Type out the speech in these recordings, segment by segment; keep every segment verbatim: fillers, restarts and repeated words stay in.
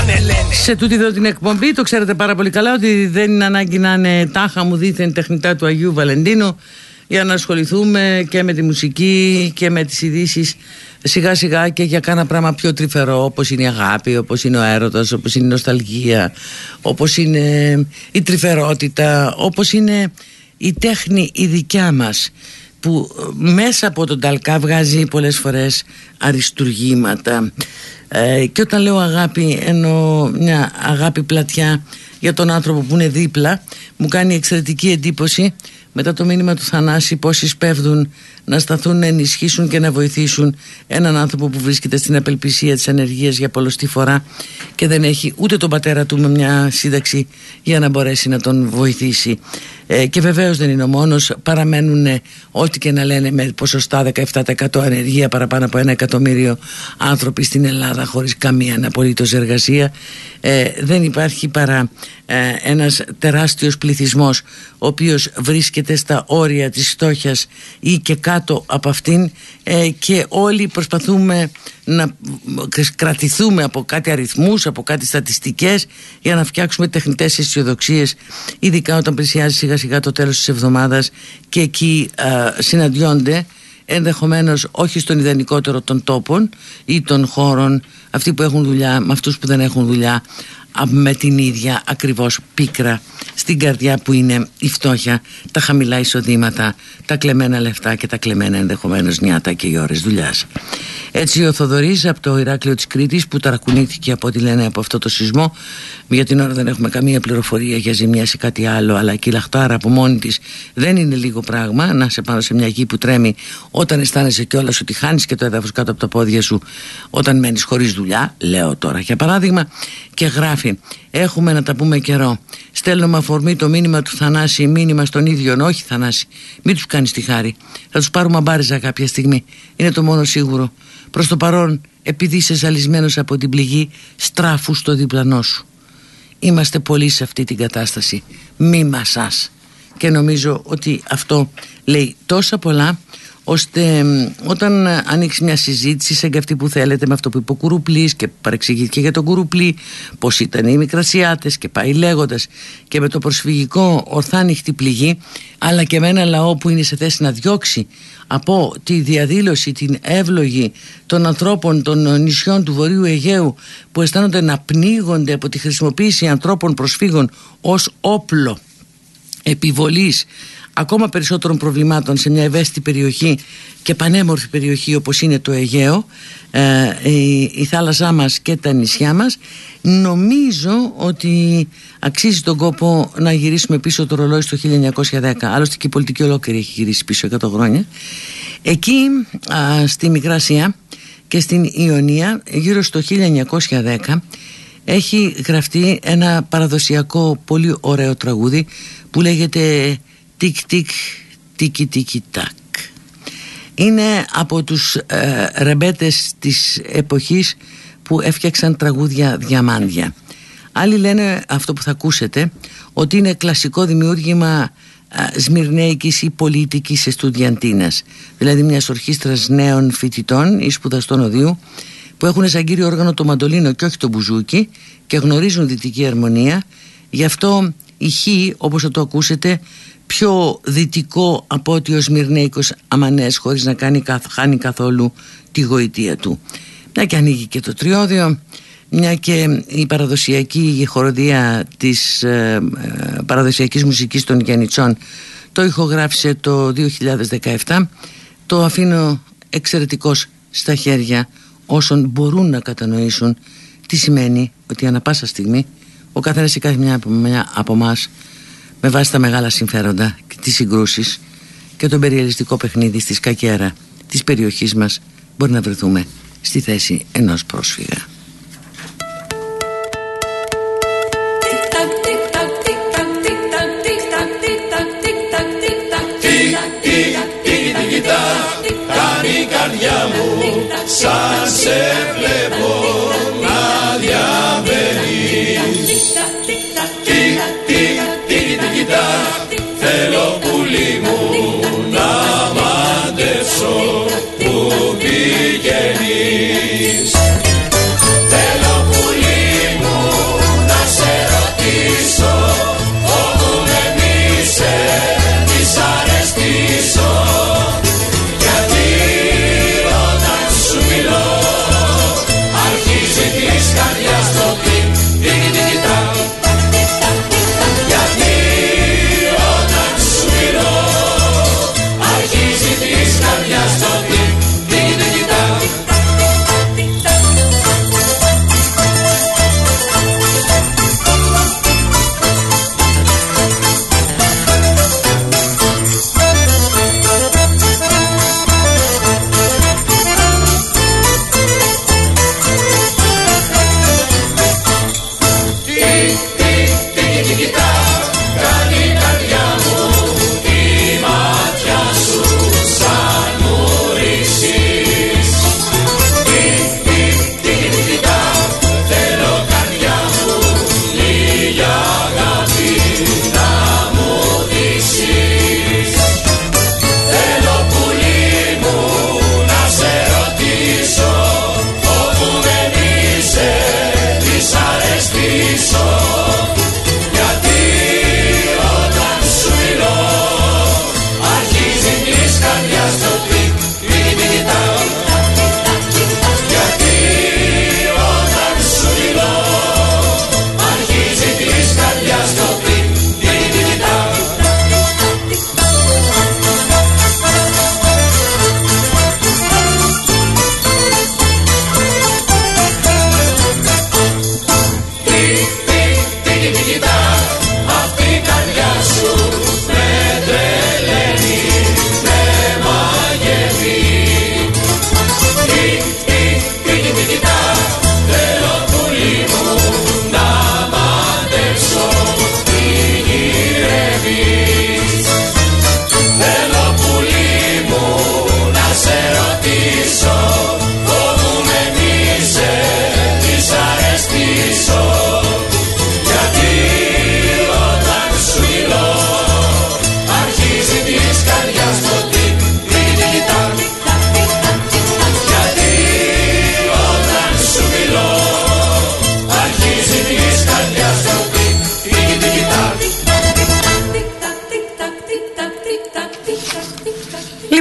πάνε λένε. Σε τούτη εδώ την εκπομπή το ξέρετε πάρα πολύ καλά ότι δεν είναι ανάγκη να είναι τάχα μου δήθεν τεχνητά του Αγίου Βαλεντίνου για να ασχοληθούμε και με τη μουσική και με τις ειδήσεις σιγά σιγά και για κάνα πράγμα πιο τρυφερό, όπως είναι η αγάπη, όπως είναι ο έρωτας, όπως είναι η νοσταλγία, όπως είναι η τρυφερότητα, όπως είναι η τέχνη η δικιά μας που μέσα από τον ταλκά βγάζει πολλές φορές αριστουργήματα. Ε, και όταν λέω αγάπη εννοώ μια αγάπη πλατιά για τον άνθρωπο που είναι δίπλα. Μου κάνει εξαιρετική εντύπωση μετά το μήνυμα του Θανάση πόσοι σπέβδουν να σταθούν, να ενισχύσουν και να βοηθήσουν έναν άνθρωπο που βρίσκεται στην απελπισία της ανεργίας για πολλοστή φορά και δεν έχει ούτε τον πατέρα του με μια σύνταξη για να μπορέσει να τον βοηθήσει. Ε, και βεβαίως δεν είναι ο μόνος, παραμένουν ε, ό,τι και να λένε με ποσοστά δεκαεπτά τοις εκατό ανεργία, παραπάνω από ένα εκατομμύριο άνθρωποι στην Ελλάδα χωρίς καμία απολύτως εργασία. Ε, δεν υπάρχει παρά ε, ένας τεράστιος πληθυσμός ο οποίος βρίσκεται στα όρια της φτώχειας ή και κάτω από αυτήν ε, και όλοι προσπαθούμε να κρατηθούμε από κάτι αριθμούς, από κάτι στατιστικές για να φτιάξουμε τεχνητές αισιοδοξίες, ειδικά όταν πλησιάζει σιγά σιγά το τέλος της εβδομάδας και εκεί α, συναντιόνται ενδεχομένως όχι στον ιδανικότερο των τόπων ή των χώρων αυτοί που έχουν δουλειά με αυτούς που δεν έχουν δουλειά με την ίδια ακριβώς πίκρα στην καρδιά που είναι η φτώχεια, τα χαμηλά εισοδήματα, τα κλεμμένα λεφτά και τα κλεμμένα ενδεχομένως νιάτα και οι ώρες δουλειάς. Έτσι ο Θοδωρής από το Ηράκλειο της Κρήτης που ταρακουνήθηκε από ό,τι λένε από αυτό το σεισμό, για την ώρα δεν έχουμε καμία πληροφορία για ζημιές ή κάτι άλλο, αλλά και η λαχτάρα από μόνη της δεν είναι λίγο πράγμα να σε πάνω σε μια γη που τρέμει όταν αισθάνεσαι κιόλας ότι χάνεις και το έδαφος κάτω από τα πόδια σου όταν μένεις χωρίς δουλειά, λέω τώρα για παράδειγμα, και γράφει: έχουμε να τα πούμε καιρό. Στέλνω με αφορμή το μήνυμα του Θανάση, μήνυμα στον ίδιο. Όχι, Θανάση, μην τους κάνεις τη χάρη. Θα τους πάρουμε αμπάριζα κάποια στιγμή. Είναι το μόνο σίγουρο. Προς το παρόν, επειδή είσαι ζαλισμένος από την πληγή, στράφου στο διπλανό σου. Είμαστε πολλοί σε αυτή την κατάσταση. Μη μασάς. Και νομίζω ότι αυτό λέει τόσα πολλά, ώστε όταν ανοίξει μια συζήτηση σαν και αυτή που θέλετε με αυτό που είπε ο Κουρουπλής και παρεξηγήθηκε για τον Κουρουπλή πως ήταν οι Μικρασιάτες και πάει λέγοντας, και με το προσφυγικό ορθά ανοιχτή πληγή, αλλά και με ένα λαό που είναι σε θέση να διώξει από τη διαδήλωση την εύλογη των ανθρώπων των νησιών του Βορείου Αιγαίου που αισθάνονται να πνίγονται από τη χρησιμοποίηση ανθρώπων προσφύγων ως όπλο επιβολής ακόμα περισσότερων προβλημάτων σε μια ευαίσθητη περιοχή και πανέμορφη περιοχή όπως είναι το Αιγαίο, ε, η, η θάλασσά μας και τα νησιά μας. Νομίζω ότι αξίζει τον κόπο να γυρίσουμε πίσω το ρολόι στο χίλια εννιακόσια δέκα. Άλλωστε και η πολιτική ολόκληρη έχει γυρίσει πίσω εκατό χρόνια. Εκεί α, στη Μικρά Ασία και στην Ιωνία γύρω στο χίλια εννιακόσια δέκα έχει γραφτεί ένα παραδοσιακό πολύ ωραίο τραγούδι που λέγεται τικ τικ τίκι τίκι τάκ. Είναι από τους ε, ρεμπέτες της εποχής που έφτιαξαν τραγούδια διαμάντια. Άλλοι λένε αυτό που θα ακούσετε ότι είναι κλασικό δημιούργημα ε, σμυρνέικης ή πολιτικής εστουδιαντίνας, δηλαδή μιας ορχήστρας νέων φοιτητών ή σπουδαστών οδείου που έχουν σαν κύριο όργανο το μαντολίνο και όχι το μπουζούκι και γνωρίζουν δυτική αρμονία. Γι' αυτό ηχεί, όπως θα το ακούσετε, πιο δυτικό από ότι ο Σμυρνέικος Αμανές, χωρίς να κάνει, χάνει καθόλου τη γοητεία του. Μια και ανοίγει και το τριώδιο, μια και η παραδοσιακή χοροδία της ε, ε, παραδοσιακής μουσικής των Γιαννιτσών το ηχογράφησε το δύο χιλιάδες δεκαεπτά. Το αφήνω εξαιρετικός στα χέρια όσων μπορούν να κατανοήσουν τι σημαίνει ότι ανά πάσα στιγμή ο καθένας ή κάθε μια από εμάς, με βάση τα μεγάλα συμφέροντα και τις συγκρούσεις και τον περιελιστικό παιχνίδι στη σκακέρα της περιοχής μας, μπορεί να βρεθούμε στη θέση ενός πρόσφυγα. Κάνει η καρδιά μου σαν σε βλέπω να διαβαίνεις. Θέλω πουλί μου να μαντέψω που πηγαίνεις. Θέλω πουλί μου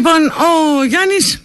Λοιπόν, ο Γιάννης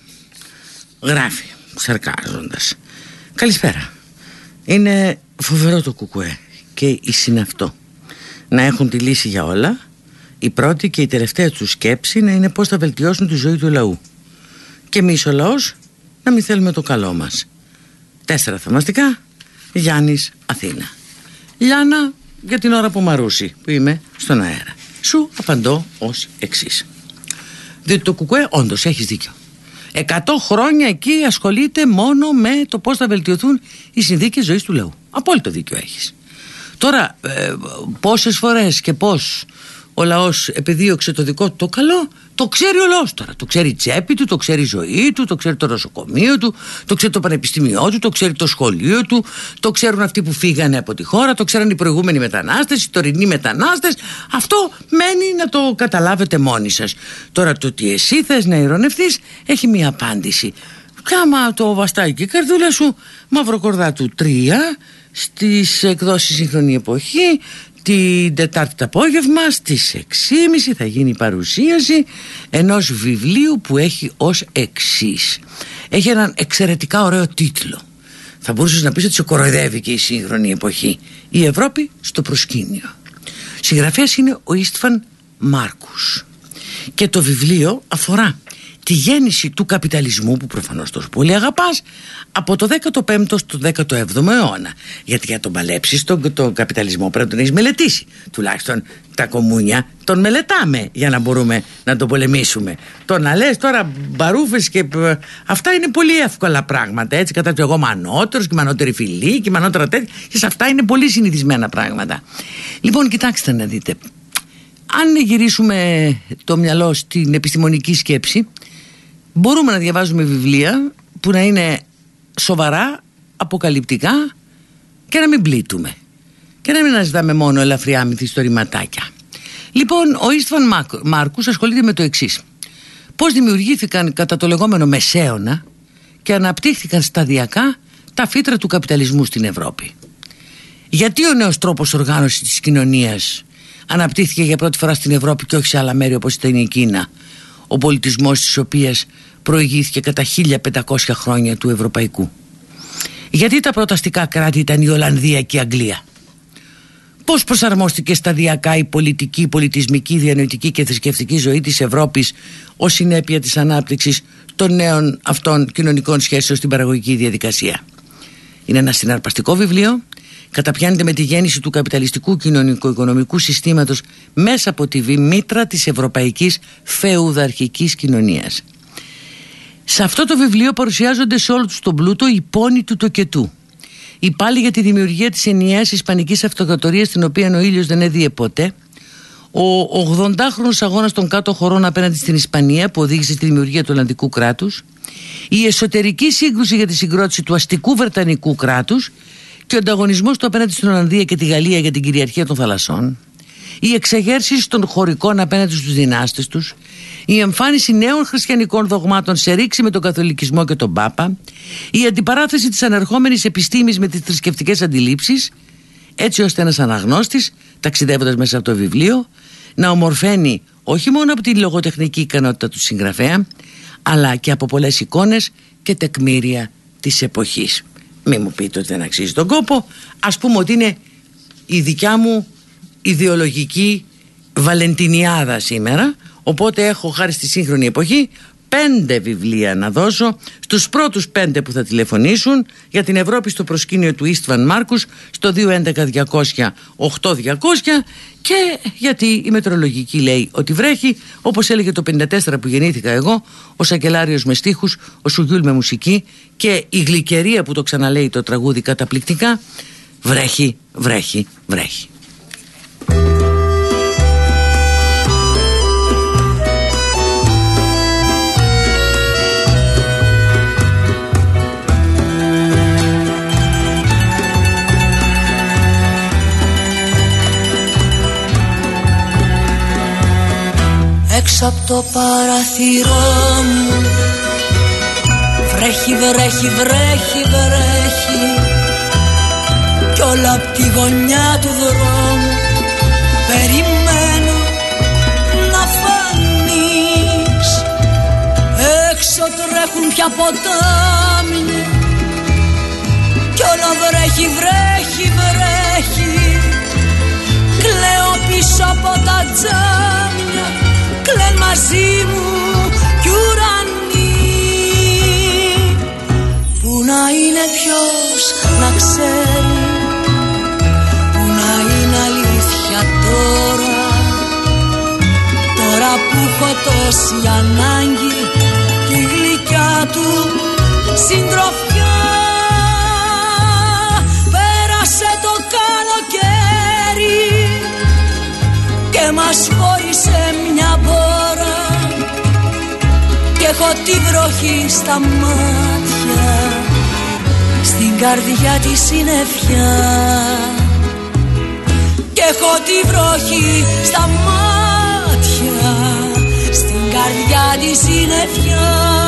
γράφει σαρκάζοντας: καλησπέρα. Είναι φοβερό το κουκουέ και η συναυτό να έχουν τη λύση για όλα. Η πρώτη και η τελευταία του σκέψη να είναι πώς θα βελτιώσουν τη ζωή του λαού. Και εμείς ο λαός να μην θέλουμε το καλό μας. Τέσσερα θαυμαστικά. Γιάννης, Αθήνα. Λιάνα, για την ώρα που μαρούσει, που είμαι στον αέρα, σου απαντώ ως εξής. Διότι το κουκουέ όντως έχεις δίκιο. Εκατό χρόνια εκεί ασχολείται μόνο με το πώς θα βελτιωθούν οι συνθήκες ζωής του λαού. Απόλυτο δίκιο έχεις. Τώρα ε, πόσες φορές και πώς ο λαός επιδίωξε το δικό του το καλό, το ξέρει ο λαός τώρα. Το ξέρει η τσέπη του, το ξέρει η ζωή του, το ξέρει το νοσοκομείο του, το ξέρει το πανεπιστήμιό του, το ξέρει το σχολείο του, το ξέρουν αυτοί που φύγανε από τη χώρα, το ξέρουν οι προηγούμενοι μετανάστες, οι τωρινοί μετανάστες. Αυτό μένει να το καταλάβετε μόνοι σας. Τώρα το ότι εσύ θες να ειρωνευτείς έχει μία απάντηση. Κάμα το βαστάκι και η καρδούλα σου, Μαυροκορδά του τρία, στις εκδόσεις Σύγχρονη Εποχή. Την Τετάρτη το απόγευμα στις έξι και μισή θα γίνει η παρουσίαση ενός βιβλίου που έχει ως εξής. Έχει έναν εξαιρετικά ωραίο τίτλο. Θα μπορούσες να πεις ότι σε κοροϊδεύει και η Σύγχρονη Εποχή. Η Ευρώπη στο προσκήνιο. Συγγραφέας είναι ο Ιστβαν Μάρκους. Και το βιβλίο αφορά τη γέννηση του καπιταλισμού, που προφανώς τόσο πολύ αγαπάς, από το δέκατο πέμπτο στο δέκατο έβδομο αιώνα. Γιατί για τον παλέψεις τον, τον καπιταλισμό πρέπει να τον έχεις μελετήσει. Τουλάχιστον τα κομμούνια τον μελετάμε για να μπορούμε να τον πολεμήσουμε. Το να λες τώρα μπαρούφες και αυτά είναι πολύ εύκολα πράγματα. Έτσι, κατά το εγώ είμαι ανώτερος και είμαι ανώτερη φυλή και είμαι ανώτερα τέτοια. Και σε αυτά είναι πολύ συνηθισμένα πράγματα. Λοιπόν, κοιτάξτε να δείτε. Αν γυρίσουμε το μυαλό στην επιστημονική σκέψη, μπορούμε να διαβάζουμε βιβλία που να είναι σοβαρά, αποκαλυπτικά και να μην πλήττουμε και να μην αναζητάμε μόνο ελαφριά μυθιστορηματάκια. Λοιπόν, ο Ιστβαν Μάρκους ασχολείται με το εξής: πώς δημιουργήθηκαν κατά το λεγόμενο μεσαίωνα και αναπτύχθηκαν σταδιακά τα φύτρα του καπιταλισμού στην Ευρώπη. Γιατί ο νέος τρόπος οργάνωσης της κοινωνίας αναπτύχθηκε για πρώτη φορά στην Ευρώπη και όχι σε άλλα μέρη όπως ήταν η Κίνα, ο πολιτισμός της οποίας προηγήθηκε κατά χίλια πεντακόσια χρόνια του ευρωπαϊκού. Γιατί τα πρώτα αστικά κράτη ήταν η Ολλανδία και η Αγγλία. Πώς προσαρμόστηκε σταδιακά η πολιτική, η πολιτισμική, η διανοητική και θρησκευτική ζωή της Ευρώπης ως συνέπεια της ανάπτυξης των νέων αυτών κοινωνικών σχέσεων στην παραγωγική διαδικασία. Είναι ένα συναρπαστικό βιβλίο. Καταπιάνεται με τη γέννηση του καπιταλιστικού κοινωνικο-οικονομικού συστήματος μέσα από τη μήτρα της ευρωπαϊκής φεουδαρχικής κοινωνίας. Σε αυτό το βιβλίο παρουσιάζονται σε όλο τους τον πλούτο οι πόνοι του τοκετού. Η πάλι για τη δημιουργία της ενιαίας ισπανικής αυτοκρατορίας, την οποία ο ήλιος δεν έδιε ποτέ. Ο ογδοντάχρονος αγώνας των κάτω χωρών απέναντι στην Ισπανία που οδήγησε στη δημιουργία του Ολλανδικού κράτους. Η εσωτερική σύγκρουση για τη συγκρότηση του αστικού βρετανικού κράτους και ο ανταγωνισμός του απέναντι στην Ολλανδία και τη Γαλλία για την κυριαρχία των θαλασσών. Οι εξεγέρσεις των χωρικών απέναντι στους δυνάστες τους. Η εμφάνιση νέων χριστιανικών δογμάτων σε ρήξη με τον καθολικισμό και τον Πάπα. Η αντιπαράθεση της ανερχόμενης επιστήμης με τις θρησκευτικές αντιλήψεις, έτσι ώστε ένας αναγνώστης, ταξιδεύοντας μέσα από το βιβλίο, να ομορφαίνει όχι μόνο από τη λογοτεχνική ικανότητα του συγγραφέα, αλλά και από πολλές εικόνες και τεκμήρια της εποχής. Μη μου πείτε ότι δεν αξίζει τον κόπο. Ας πούμε ότι είναι η δικιά μου ιδεολογική βαλεντινιάδα σήμερα. Οπότε έχω, χάρη στη Σύγχρονη Εποχή, πέντε βιβλία να δώσω στους πρώτους πέντε που θα τηλεφωνήσουν για την Ευρώπη στο προσκήνιο του Ιστβαν Μάρκους στο δύο έντεκα διακόσια οκτώ διακόσια. Και γιατί η μετεωρολογική λέει ότι βρέχει, όπως έλεγε το πενήντα τέσσερα που γεννήθηκα εγώ, ο Σακελάριος με στίχους, ο Σουγιούλ με μουσική και η Γλυκερία που το ξαναλέει το τραγούδι καταπληκτικά. Βρέχει, βρέχει, βρέχει. Έξω από το παράθυρό μου βρέχει, βρέχει, βρέχει, βρέχει κι όλα απ' τη γωνιά του δρόμου περιμένω να φανείς. υπάρχουν πια ποτάμια κι όλο βρέχει, βρέχει, βρέχει. Κλαίω πίσω από τα τζάμια, κλαίν μαζί μου κι ουρανοί. Πού να είναι ποιος να ξέρει, πού να είναι αλήθεια τώρα, τώρα που έχω τόση ανάγκη τη γλυκιά του συντροφιά. Πέρασε το καλοκαίρι και μας χώρισε μια μπόρα κι έχω τη βροχή στα μάτια, στην καρδιά τη συννεφιά. Κι έχω τη βροχή στα μάτια, στην καρδιά τη συννεφιά.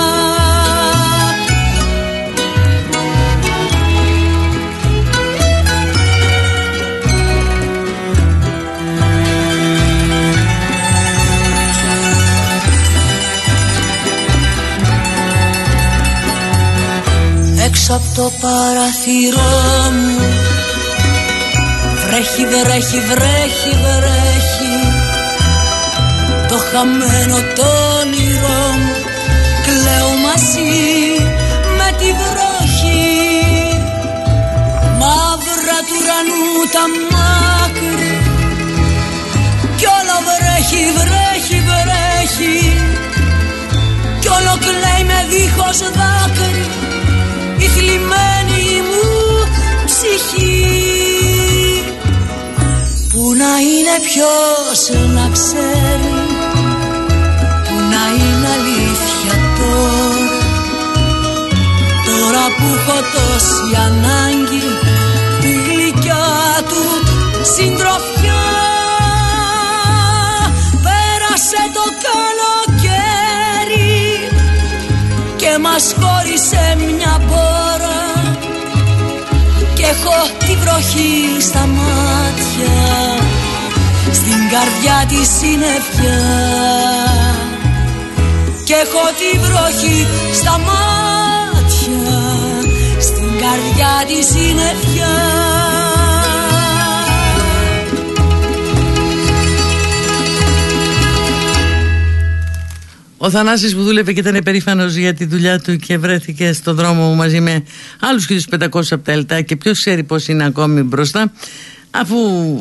Έξω από το παράθυρό μου βρέχει, βρέχει, βρέχει, βρέχει. Το χαμένο το όνειρό μου κλαίω μαζί με τη βροχή. Μαύρα του ουρανού τα μάκρυ κι όλο βρέχει, βρέχει, βρέχει. Κι όλο κλαίει με δίχως δάκρυ η θλιμμένη μου ψυχή. Πού να είναι ποιος να ξέρει, πού να είναι αλήθεια τώρα, τώρα που έχω τόση ανάγκη τη γλυκιά του συντροφιά. Πέρασε το καλοκαίρι και μας χώρισε μια μπόρα κι έχω τη βροχή στα μάτια, στην καρδιά τη συννεφιά. Κι έχω τη βροχή στα μάτια, στην καρδιά τη συννεφιά. Ο Θανάσης που δούλευε και ήταν υπερήφανος για τη δουλειά του και βρέθηκε στον δρόμο μαζί με άλλους χίλιους πεντακόσιους από τα ΕΛΤΑ και ποιος ξέρει πώς είναι ακόμη μπροστά, αφού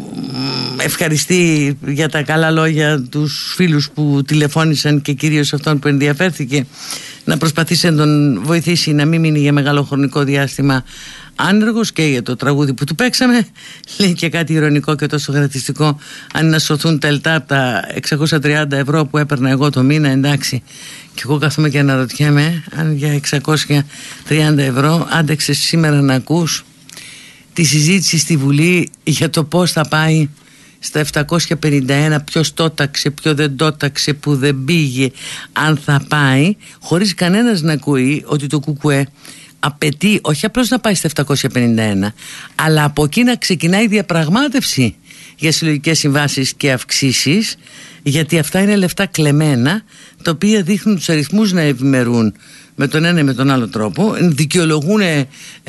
ευχαριστεί για τα καλά λόγια τους φίλους που τηλεφώνησαν και κυρίως αυτόν που ενδιαφέρθηκε να προσπαθήσει να τον βοηθήσει να μην μείνει για μεγάλο χρονικό διάστημα άνεργος, και για το τραγούδι που του παίξαμε λέει και κάτι ειρωνικό και τόσο χαρακτηριστικό: αν να σωθούν τα ΕΛΤΑ από τα εξακόσια τριάντα ευρώ που έπαιρνα εγώ το μήνα, εντάξει. Και εγώ κάθομαι και αναρωτιέμαι αν για εξακόσια τριάντα ευρώ άντεξες σήμερα να ακούς τη συζήτηση στη Βουλή για το πώς θα πάει στα επτακόσια πενήντα ένα, ποιος το τάξε, ποιο δεν το τάξε, που δεν πήγε, αν θα πάει, χωρίς κανένας να ακούει ότι το ΚΚΕ απαιτεί όχι απλώς να πάει στα επτακόσια πενήντα ένα, αλλά από εκεί να ξεκινάει η διαπραγμάτευση για συλλογικές συμβάσεις και αυξήσεις, γιατί αυτά είναι λεφτά κλεμμένα, τα οποία δείχνουν τους αριθμούς να ευημερούν με τον ένα ή με τον άλλο τρόπο, δικαιολογούν ε,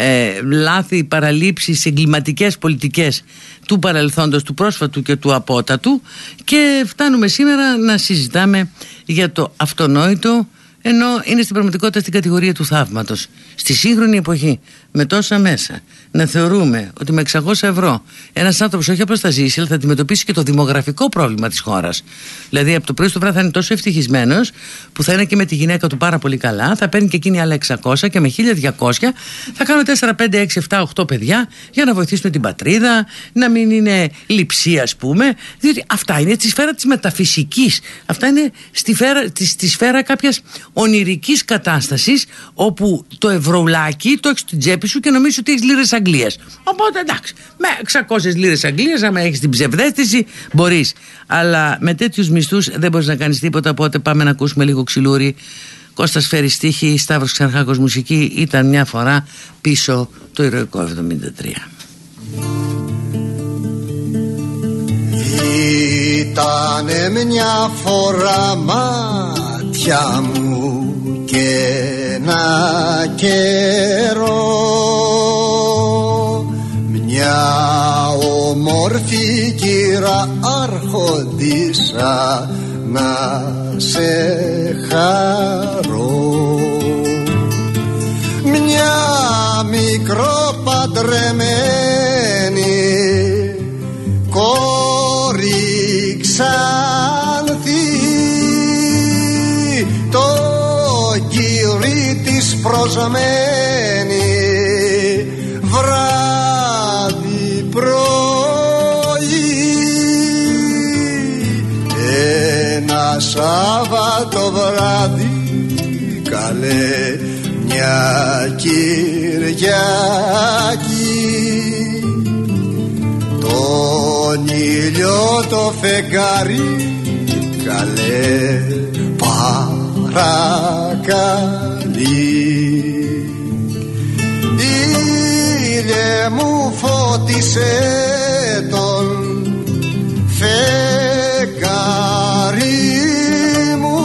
λάθη, παραλήψεις, εγκληματικές πολιτικές του παρελθόντος, του πρόσφατου και του απότατου, και φτάνουμε σήμερα να συζητάμε για το αυτονόητο, ενώ είναι στην πραγματικότητα στην κατηγορία του θαύματος. Στη σύγχρονη εποχή, με τόσα μέσα, να θεωρούμε ότι με εξακόσια ευρώ ένας άνθρωπος όχι απλώς θα ζήσει, αλλά θα αντιμετωπίσει και το δημογραφικό πρόβλημα της χώρας. Δηλαδή από το πρωί στο βράδυ θα είναι τόσο ευτυχισμένος που θα είναι και με τη γυναίκα του πάρα πολύ καλά, θα παίρνει και εκείνη άλλα εξακόσια και με χίλια διακόσια θα κάνουν τέσσερα, πέντε, έξι, επτά, οκτώ παιδιά για να βοηθήσουν την πατρίδα, να μην είναι λειψία, ας πούμε. Διότι αυτά είναι στη σφαίρα της μεταφυσικής. Αυτά είναι στη σφαίρα, στη σφαίρα κάποιας ονειρικής κατάστασης, όπου το ευρωουλάκι το έχεις στην τσέπη σου και νομίζεις ότι έχεις λίρες Αγγλίας. Οπότε εντάξει, με εξακόσιες λίρες Αγγλίας, άμα έχεις την ψευδαίσθηση, μπορείς. Αλλά με τέτοιους μισθούς δεν μπορείς να κάνεις τίποτα. Οπότε πάμε να ακούσουμε λίγο ξυλούρι. Κώστας Φέρης στίχη, Σταύρος Ξανχάκος μουσική. Ήταν μια φορά πίσω το ηρωικό εβδομήντα τρία. Ήτανε μια φορά μάτια μου και ένα καιρό μια όμορφη κύρα άρχοντισσα να σε χαρώ. Μια μικροπαντρεμένη κόρη Ξάνθη το κύρι της προσμένη βράδυ πρωί. Ένα Σάββατο βράδυ καλέ μια Κυριακή τον ήλιο το φεγγάρι καλέ παρακαλεί. Ήλιε μου φώτισε τον φεγγάρι μου,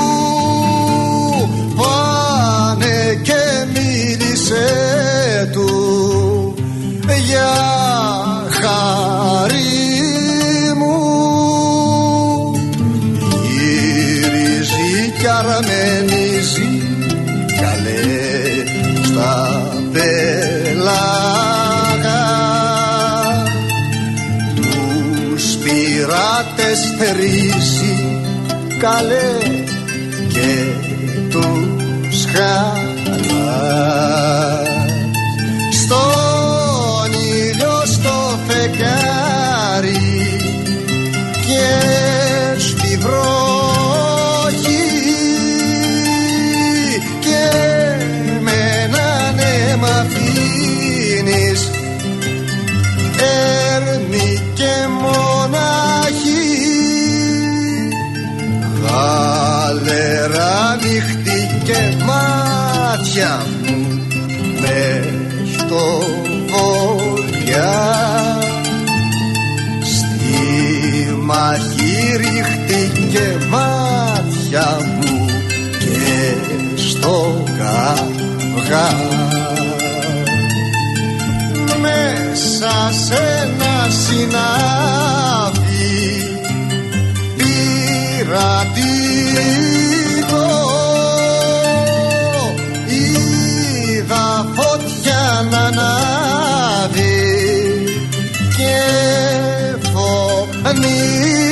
πάνε και μίλησε του για χάρη μου. Γυρίζει κι αρμενίζει καλέ στα πέλαγα, τους πειρατές θερίζει καλέ και τους χαλά. Στον ήλιο στο φεγγάρι και στη βροχή και με έναν αίμα αφήνεις έρμη και μοναχή. Γαλερά νύχτη και μάτια μου μες στο βοριά, στη μαχή ρίχτηκε μάτια μου και στο καυγά. Μέσα σε ένα συνάβη πειρατικό είδα φωτιά να ανάβει και φωνή